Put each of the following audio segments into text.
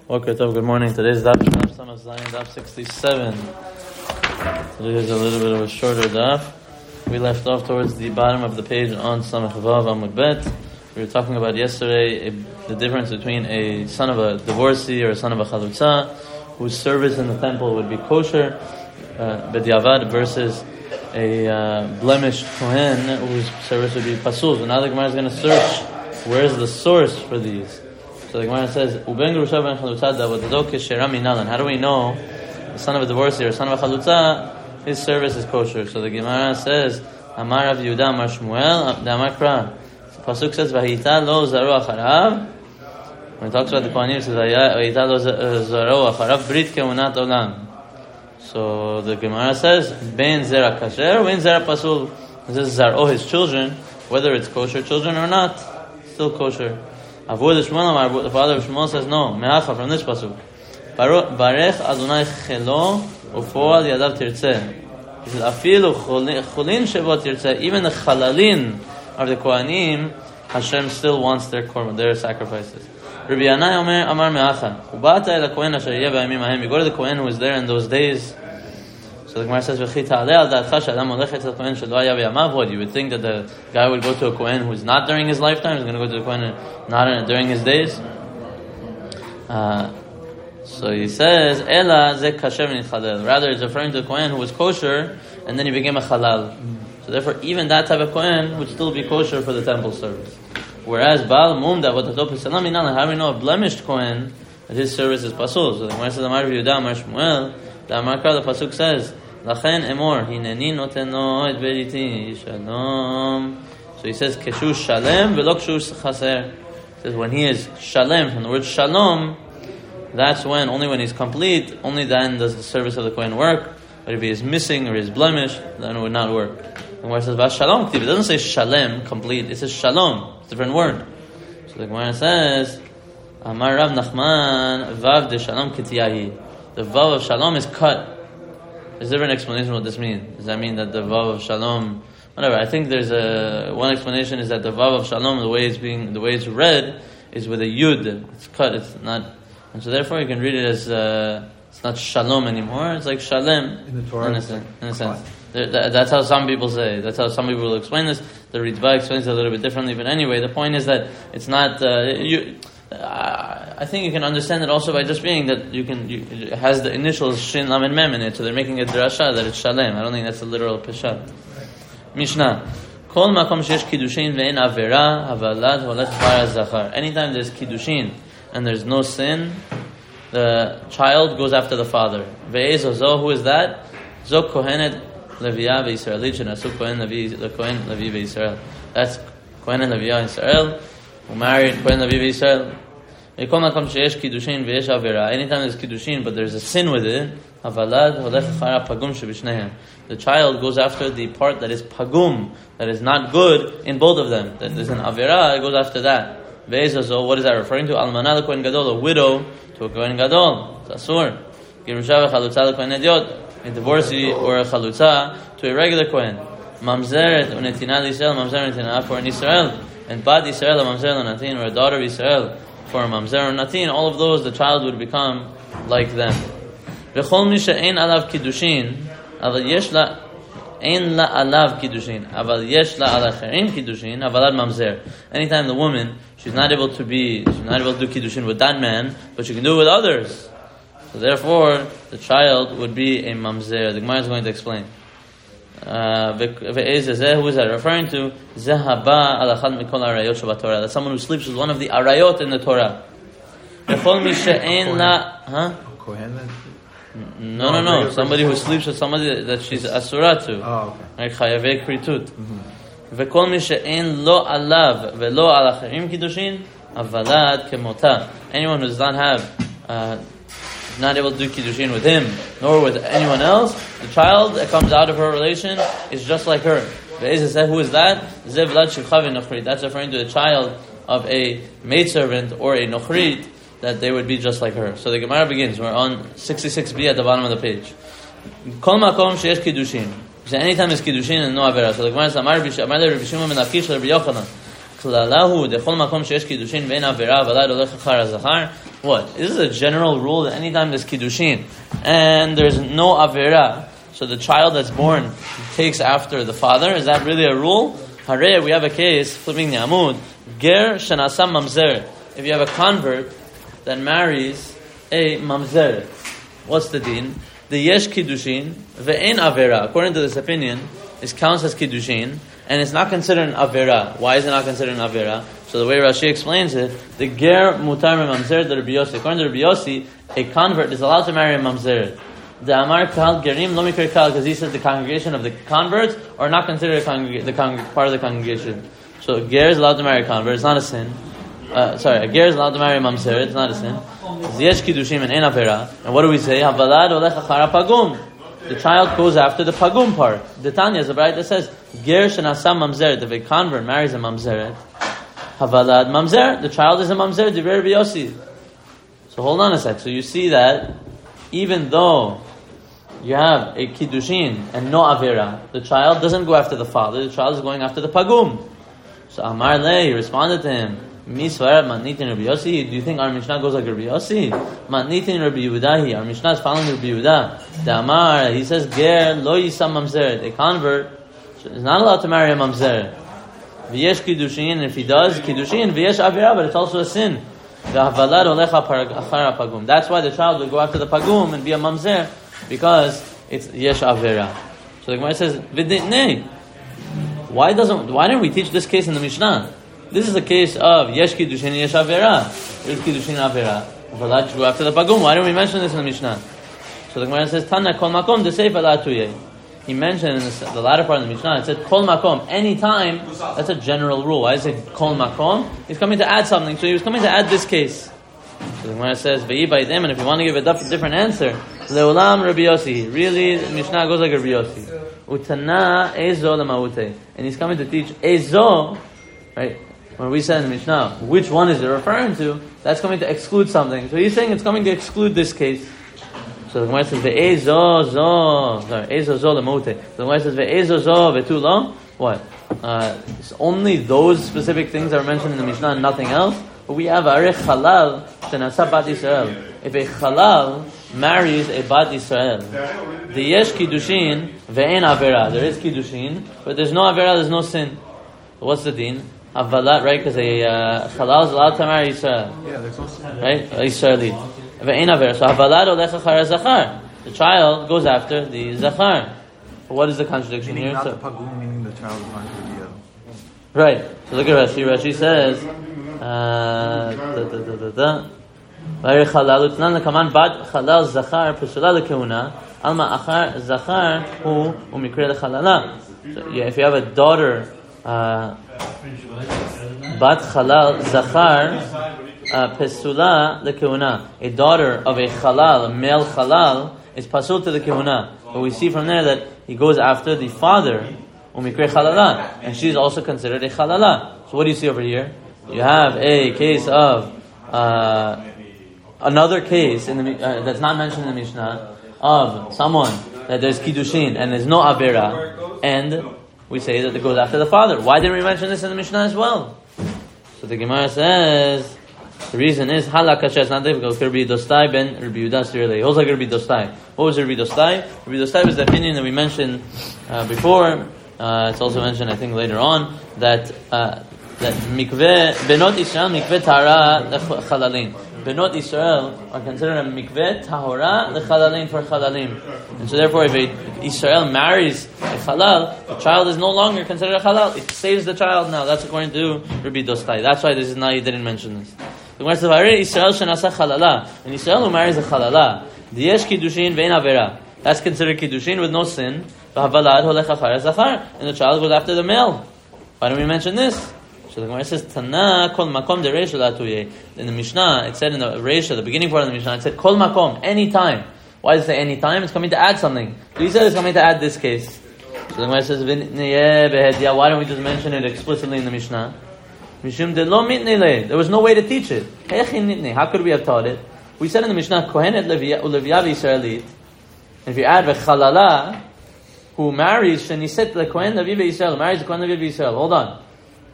Okay, good morning. Today's daf Samach Zayin, daf 67. Today is a little bit of a shorter daf. We left off towards the bottom of the page on Samach Vav Amud Bet. We were talking about yesterday the difference between a son of a divorcee or a son of a chalutza whose service in the temple would be kosher, b'diavad, versus a blemished kohen whose service would be pasul. So now the Gemara is going to search where's the source for these. So the Gemara says, "Uben grusha ben chalutza davodado keshera minalan." How do we know the son of a divorcee or son of a chalutza, his service is kosher? So the Gemara says, "Amar Rav Yehuda Amar Shmuel Amar Kra." The pasuk says, "Vahita lo zaro acharav." When it talks about the kohanim, it says, "Vahita lo zaro acharav brit kemunat olam." So the Gemara says, "Ben zera kasher, ben zera pasul." This is zaro, his children, whether it's kosher children or not, still kosher. Avur the Shmuel, the father of Shmuel, says no. Me'acha, from this pasuk, Barech Adonai chelo ufoal yadav tirtzeh. He says afilu chulin shevot tirtzeh. Even the chalalin of the kohanim, Hashem still wants their korban, their sacrifices. Rabbi Yanai Omer Amar Me'acha Ubata el kohen asher yeh b'yamim hahem. You go to the kohen who was there in those days. So the Gemara says, "V'chi ta'aleh al da'atcha she'adam holech etzel kohen shelo haya b'yamav." What, you would think that the guy would go to a kohen who's not during his lifetime? He's going to go to the kohen not during his days. So he says, "Ela ze kasher v'nitchalel." Rather, it's referring to a kohen who was kosher and then he became a halal. So therefore, even that type of kohen would still be kosher for the temple service. Whereas Baal Mum da'avodato p'salam minan, how do we know a blemished kohen that his service is pasul? So the Gemara says, "Amar Rav Yehuda Amar Shmuel." The Amar Kra, the pasuk says, "Lachen emor hineni noteno et beriti shalom." So he says, "Keshu shalem v'lo keshu chaser." He says, when he is shalem, from the word shalom, that's when, only when he's complete, only then does the service of the kohen work. But if he is missing or he is blemished, then it would not work. The Gemara says, "Vas shalom." It doesn't say shalem, complete. It says shalom. It's a different word. So the Gemara says, "Amar Rav Nachman vav de shalom kitiyahi." The vav of shalom is cut. There's a different explanation what this means. Does that mean that the vav of shalom, whatever? I think there's one explanation is that the vav of shalom, the way it's read, is with a yud. It's cut. It's not, and so therefore you can read it as it's not shalom anymore. It's like shalem in the Torah. In a sense. That's how some people say. That's how some people will explain this. The Ritva explains it a little bit differently. But anyway, the point is that it's not. I think you can understand it also by just being that it has the initials Shin Lamed Mem in it, so they're making a drasha that it's Shalem. I don't think that's a literal peshat. Mishnah. Kol makom sheyesh kiddushin ve'en avera havalad holech bar zachar. Anytime there's kiddushin and there's no sin, the child goes after the father. Ve'ezo zo, who is that? Zo kohenet leviya ve'Yisraelit shenasu kohen levi, the kohen levi ve'Yisrael. That's kohen and leviya Yisrael who married kohen levi ve'Yisrael. Anytime there's kiddushin but there's a sin with it, the child goes after the part that is pagum, that is not good in both of them. That there's an avera, it goes after that. What is that referring to? Almana kohen gadol, a widow to a kohen gadol. Asur. Girusha v'chalutza kohen ediot, a divorcee or a chalutza to a regular kohen. Mamzeret unetina l'Yisrael, mamzeret unetina for an Yisrael, and bad Yisrael, mamzeret unetin, or a daughter of Yisrael for a mamzer or natin, all of those, the child would become like them. V'chol mi she'ein alav kiddushin, aval yesh la ein la alav kiddushin, aval yesh la ala cherim kiddushin, avalad mamzer. Anytime the woman, she's not able to do kiddushin with that man, but she can do it with others. So therefore, the child would be a mamzer. The Gemara is going to explain. Who is that referring to? That's someone who sleeps with one of the arayot in the Torah. No. Somebody who sleeps with somebody that she's asura to. Like chayavei kritut. V'kol mi she'en lo alav ve'lo al acherim kiddushin avalad kemota. Anyone who does not have not able to do kiddushin with him, nor with anyone else, the child that comes out of her relation is just like her. Who is that? That's referring to the child of a maidservant or a nochrit, that they would be just like her. So the Gemara begins. We're on 66b at the bottom of the page. Kol makom sheyesh kiddushin. Anytime there's kiddushin and no avera. So the Gemara says, Amar Rabbi Shimon ben Akish Rabbi Yochanan. Klalahu dechol makom sheyesh kiddushin ve'en avera v'alad olech achar hazachar. What? This is a general rule that anytime there's kiddushin and there's no avera, so the child that's born takes after the father. Is that really a rule? Harei, we have a case, flipping the amud, ger shenasa mamzer. If you have a convert that marries a mamzer, what's the din? The yesh kiddushin ve'en avera, according to this opinion, it counts as kiddushin, and it's not considered an avera. Why is it not considered an avera? So the way Rashi explains it, the ger mutar mamzer the Rabbi Yossi. According to Rabbi Yossi, a convert is allowed to marry a mamzer. The Amar Kal Gerim Lo Mikra Kal, because he said the congregation of the converts are not considered part of the congregation. So a ger is allowed to marry a convert. It's not a sin. A ger is allowed to marry a mamzer. It's not a sin. Yesh kiddushim and ein avera. And what do we say? Havalad olech achar pagum. The child goes after the pagum part. The Tanya is the bride that says ger shenasa mamzeret. If a convert marries a mamzeret, havalad mamzer. The child is a mamzer. Divrei Rabbi Yossi. So hold on a sec. So you see that even though you have a kiddushin and no avera, the child doesn't go after the father. The child is going after the pagum. So Amar Le, he responded to him, Mi svarat matnitin Rabbi Yossi. Do you think our Mishnah goes like Rabbi Yossi? Matnitin Rabbi Yehudahi. Our Mishnah is following Rabbi Yehuda. The Amar, he says, ger lo yisam mamzeret. A convert is not allowed to marry a mamzeret. V'yesh kiddushin, and if he does kiddushin, v'yesh avera, but it's also a sin. That's why the child will go after the pagum and be a mamzer, because it's yesh avera. So the Gemara says, "V'ditnei." Why didn't we teach this case in the Mishnah? This is a case of yesh kiddushin and yesh avera. There's kiddushin and avera. Valad go after the pagum. Why don't we mention this in the Mishnah? So the Gemara says, "Tana kol makom deseifa la'atuye." He mentioned in the latter part of the Mishnah, it said kol makom, anytime. That's a general rule. Why is it kol makom? He's coming to add something, so he was coming to add this case. So the Gemara says, Ve'i ba'idem, and if you want to give a different answer, le'olam Rabbi Yossi. Really, the Mishnah goes like Rabbi Yossi. Utana ezo l'maute. And he's coming to teach ezo, right? When we said in the Mishnah, which one is it referring to? That's coming to exclude something. So he's saying it's coming to exclude this case. So the Gemara says ve'ezo zo, ezo zo l'mote. So the Gemara says ve'ezo zo ve'tu lo. What? It's only those specific things that are mentioned in the Mishnah and nothing else. But we have arech halal shenasa bat Yisrael. If a halal marries a bat Yisrael, the yesh kiddushin ve'en avera. There is kiddushin, but there's no avera. There's no sin. So what's the din? Havalat, right? Because a halal is allowed to marry Yisrael. Yeah, there's no sin. Right? Yisraeli. So havalad olech achar zachar. The child goes after the zachar. What is the contradiction meaning here? Not the pagum, meaning the child is going to be right. So look at Rashi. Rashi says, kaman bad halal zachar pesula lekehuna alma achar zachar hu umikre lechalala. So if you have a daughter, bat halal zachar. Pesula the kehuna, a daughter of a halal, a male halal, is pasul to the kehuna. But we see from there that he goes after the father, umikre halala, and she's also considered a halala. So what do you see over here? You have a case of another case in the that's not mentioned in the Mishnah of someone that there's kiddushin and there's no avera, and we say that it goes after the father. Why didn't we mention this in the Mishnah as well? So the Gemara says. The reason is halakasha is not difficult. Rabbi Dostai ben Rabbi Yehuda Sirlei. Also like Rabbi Dostai. What was Rabbi Dostai? Rabbi Dostai was the opinion that we mentioned before. It's also mentioned, I think, later on that mikveh benot Israel mikveh tahara lechalalin. Benot Israel are considered a mikveh tahara lechalalin for chalalim, and so therefore, if Israel marries a halal, the child is no longer considered a halal. It saves the child now. That's according to Rabbi Dostai. That's why this is now you didn't mention this. The Gemara says, Israel shenasa halala. And Israel who marries a halala, diyesh kiddushin ve'en avera. That's considered kiddushin with no sin. V'havalad holech achar zachar. And the child goes after the male. Why don't we mention this? So the Gemara says, Tana kol makom de reisha latuye. In the Mishnah, it said in the reisha, the beginning part of the Mishnah, it said kol makom, any time. Why does it say any time? It's coming to add something. So he said it's coming to add this case. So the Gemara says, why don't we just mention it explicitly in the Mishnah? There was no way to teach it. How could we have taught it? We said in the Mishnah, Kohenet Leviya Yisraelit. If you add V'chalala, who marries Sheniset LeKohen Levi Yisrael, marries the Kohen Levi Yisrael. Hold on.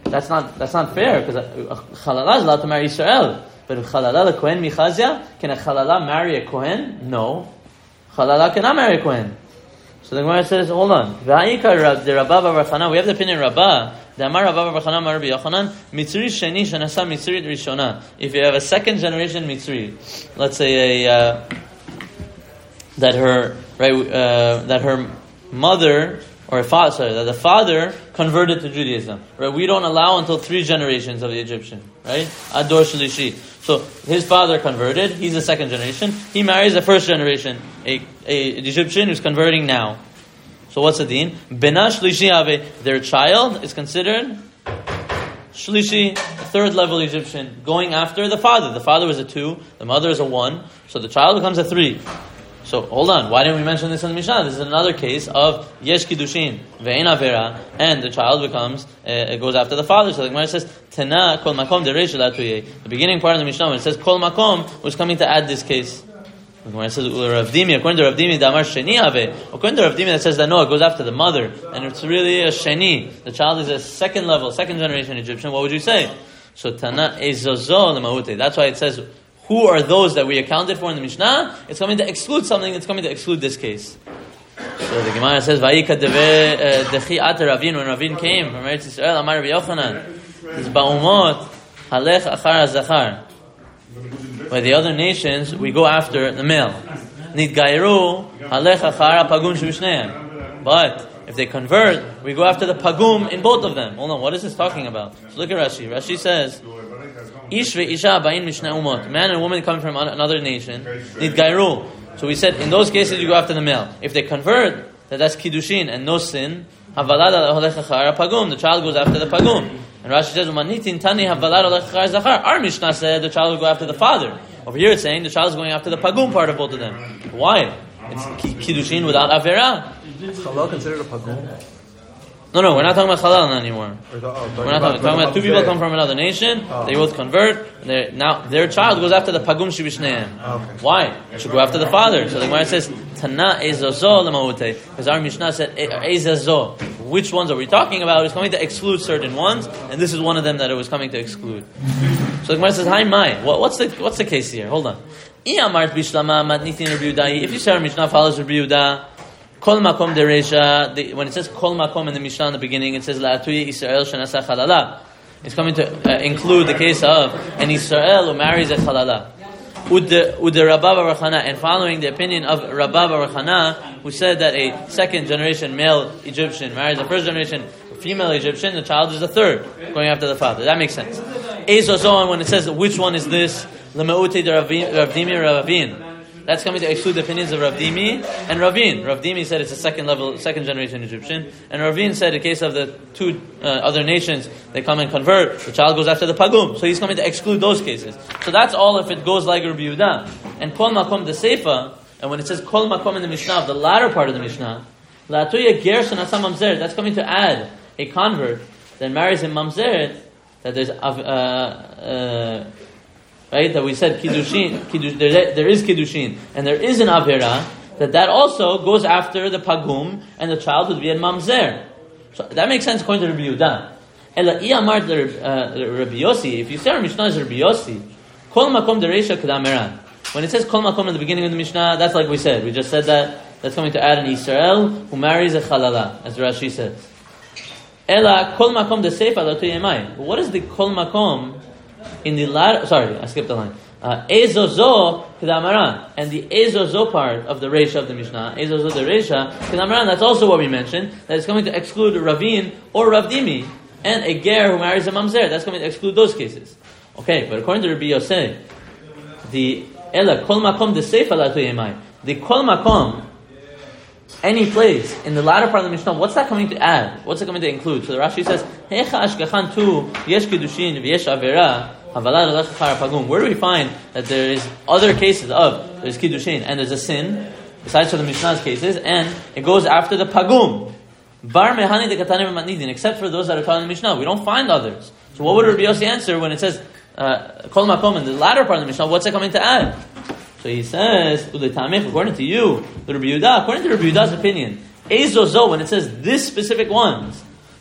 that's not fair, because Chalala is allowed to marry Israel. But if Chalala the Kohen Michazia, can a Chalala marry a Kohen? No. Chalala cannot marry a Kohen. So the Gemara says, hold on. V'ha'ikar the Rabba bar Chana, we have the opinion Rabba, the Amar Rabba bar Chana Amar Rabbi Yochanan, Mitzri Sheni Shenasa Mitzri Rishona. If you have a second generation Mitzri, let's say that her mother, or that the father converted to Judaism. Right? We don't allow until 3 generations of the Egyptian. Right? Ador Shlishi. So his father converted. He's the second generation. He marries the first generation, an Egyptian who's converting now. So what's the deen? Bena Shlishi Ave. Their child is considered Shlishi, third level Egyptian, going after the father. The father was a 2. The mother is a 1. So the child becomes a 3. So hold on, why didn't we mention this in the Mishnah? This is another case of Yesh Kiddushin, Ve'en Avera, and the child becomes, it goes after the father. So the Gemara says, Tena Kol Makom Dereish Latuye. The beginning part of the Mishnah, when it says Kol Makom, was coming to add this case. The Gemara says, Rav Dimi, according to Rav Dimi, Damar Sheni Ave. According to Rav Dimi, that says that no, it goes after the mother, and it's really a Sheni. The child is a second level, second generation Egyptian. What would you say? So Tana Ezozo Lemaute. That's why it says, who are those that we accounted for in the Mishnah? It's coming to exclude something. It's coming to exclude this case. So the Gemara says, "Vayika dechi at Ravin." When Ravin came from Eretz Yisrael, Amar Rabbi Yochanan, "This ba'umot halech achar hazachar." By the other nations, we go after the male. Nidgairu halech achar pagum shebishneim. But if they convert, we go after the pagum in both of them. Hold on, what is this talking about? So look at Rashi. Rashi says, Ish ve'isha ba'in mishna umot. Man and woman coming from another nation. Nidgairu. So we said, in those cases, you go after the male. If they convert, that's kiddushin and no sin. Havalad holech achar pagum. The child goes after the pagum. And Rashi says, Umanitin tani havalad holech achar zachar. Our Mishnah said the child will go after the father. Over here it's saying the child is going after the pagum part of both of them. Why? It's kiddushin without avera. Is halal considered a pagum? No, we're not talking about halal anymore. We're not talking about 2 people come from another nation, they both convert, now their child goes after the pagum shibishneim. Why? It should go after the father. So the Gemara says, Tana ezozo lemaute, because our Mishnah said, ezozo. Which ones are we talking about? It was coming to exclude certain ones, and this is one of them that it was coming to exclude. So the Gemara says, hi, mai. What's the case here? Hold on. If you say our Mishnah follows Rabbi Yehuda, Kol makom dereisha. When it says kol makom in the Mishnah in the beginning, it says la'atuye Israel shenasa chalala. It's coming to include the case of an Israel who marries a chalala. Ude Rabba bar Chana, and following the opinion of Rabba bar Chana, who said that a second generation male Egyptian marries a first generation female Egyptian, the child is the third, going after the father. That makes sense. So on, when it says which one is this, Lema'ute de Rav Dimi Ravin. That's coming to exclude the opinions of Rav Dimi and Ravin. Rav Dimi said it's a second generation Egyptian, and Ravin said in the case of the 2 other nations, they come and convert, the child goes after the pagum. So he's coming to exclude those cases. So that's all if it goes like Rabbi Yehuda. And Kol Makom the Seifa, and when it says Kol Makom in the Mishnah, the latter part of the Mishnah, La'atuya Gershon Asa Mamzeret, that's coming to add a convert that marries a Mamzeret, that there's right, that we said kiddushin, there is kiddushin, and there is an avera, that also goes after the pagum, and the child would be a mamzer. So that makes sense according to Rabbi Yehuda. Ela iyamar Rabbi Yossi, if you say our Mishnah is Rabbi Yossi, kol makom dereisha k'dameran. When it says kol makom in the beginning of the Mishnah, that's like we said. We just said that's coming to add an Israel who marries a chalala, as Rashi says. Ela kol makom de seifa latu yemai. What is the kol makom in the latter? Sorry, I skipped the line. Ezozo kedamaran, and the ezozo part of the reisha of the Mishnah, ezozo the reisha kedamaran. That's also what we mentioned. That is coming to exclude Ravin or Rav Dimi and a ger who marries a mamzer. That's coming to exclude those cases. Okay, but according to Rabbi Yosef, the ela kol makom de seifa latu yemai. The kol makom, any place in the latter part of the Mishnah, what's that coming to add? What's it coming to include? So the Rashi says, Hecha ashkachan tu yesh kiddushin v'yesh avera havalad alech chara pagum. Where do we find that there is other cases of there's kiddushin and there's a sin besides for the Mishnah's cases, and it goes after the pagum? Bar mehani de katanim v'matnidin, except for those that are taught in the Mishnah. We don't find others. So what would Rabbi Yossi answer when it says kol makom in the latter part of the Mishnah? What's it coming to add? So he says, according to you, according to Rabbi Yehuda's opinion, Ezozo, when it says this specific ones,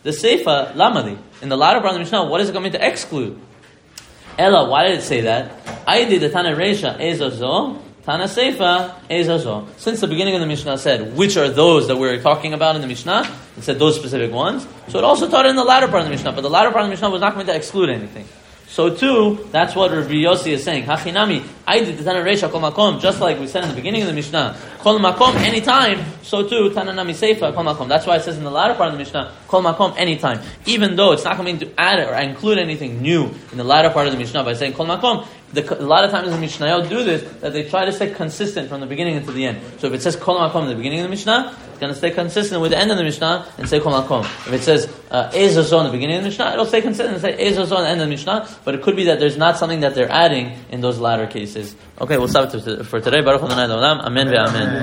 The Seifa, Lamali. In the latter part of the Mishnah, what is it going to exclude? Ella, why did it say that? Aidi the Tana Reisha Ezazo, Tana Seifa Ezazo. Since the beginning of the Mishnah said, which are those that we're talking about in the Mishnah, it said those specific ones. So it also taught it in the latter part of the Mishnah, but the latter part of the Mishnah was not going to exclude anything. So too, that's what Rabbi Yossi is saying. Hachinami, Aidi the Tana Reisha Kol Makom, just like we said in the beginning of the Mishnah, Kol Makom anytime, so too, Tana Nami Seifa Kol Makom. That's why it says in the latter part of the Mishnah, Kol Makom anytime. Even though it's not coming to add or include anything new in the latter part of the Mishnah by saying Kol Makom, a lot of times the Mishnayot do this, that they try to stay consistent from the beginning into the end. So if it says Kol Makom in the beginning of the Mishnah, it's going to stay consistent with the end of the Mishnah and say Kol Makom. If it says Ezazo in the beginning of the Mishnah, it'll stay consistent and say Ezazo in the end of the Mishnah, but it could be that there's not something that they're adding in those latter cases. Okay, we'll stop it for today. Baruch Adonai Le'olam. Amen ve'amen.